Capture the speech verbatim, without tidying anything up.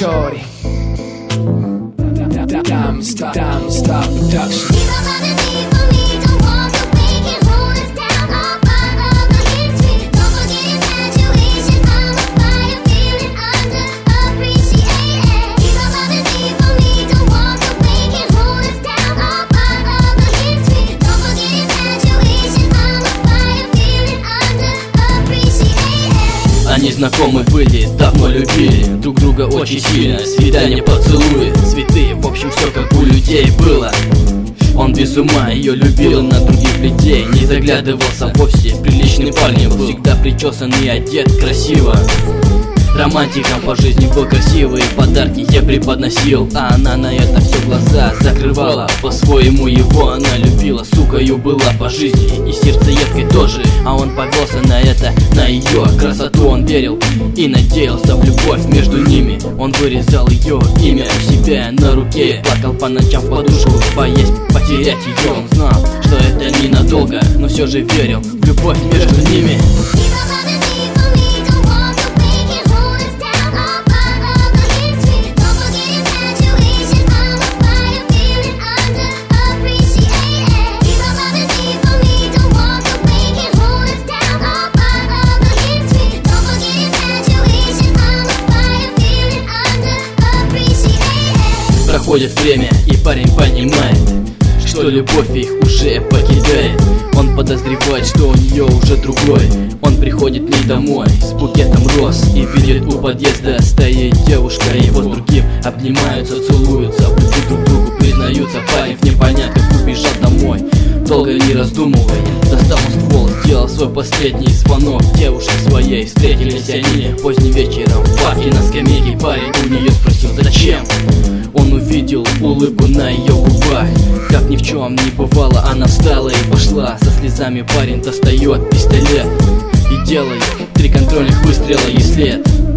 shorty. Diamond Star, Diamond Star Production. Они знакомы были, давно любили друг друга очень сильно. Свидания, поцелуи, цветы, в общем все как у людей было. Он без ума ее любил, на других людей не заглядывался вовсе. Приличный парень был, всегда причесан и одет красиво. Романтиком по жизни был красивый, подарки я преподносил, а она на это все глаза закрывала. По-своему его она любила, сукою была по жизни и сердцеедкой тоже. А он повелся на это, на ее красоту он верил и надеялся в любовь между ними. Он вырезал ее имя у себя на руке, плакал по ночам в подушку, боясь потерять ее. Он знал, что это ненадолго, но все же верил в любовь между ними. Проходит время, и парень понимает, что любовь их уже покидает. Он подозревает, что у нее уже другой. Он приходит к ней домой с букетом роз и видит у подъезда стоит девушка. Его с другим обнимаются, целуются, в любви друг другу признаются. Парень в непонятках убежал домой, долго не раздумывая, достал он ствол, сделал свой последний звонок девушке своей. Встретились они поздним вечером в парке на скамейке. Парень у нее спросил, зачем? Он увидел улыбку на ее губах. Как ни в чем не бывало, она встала и пошла. Со слезами парень достает пистолет и делает три контрольных выстрела ей след.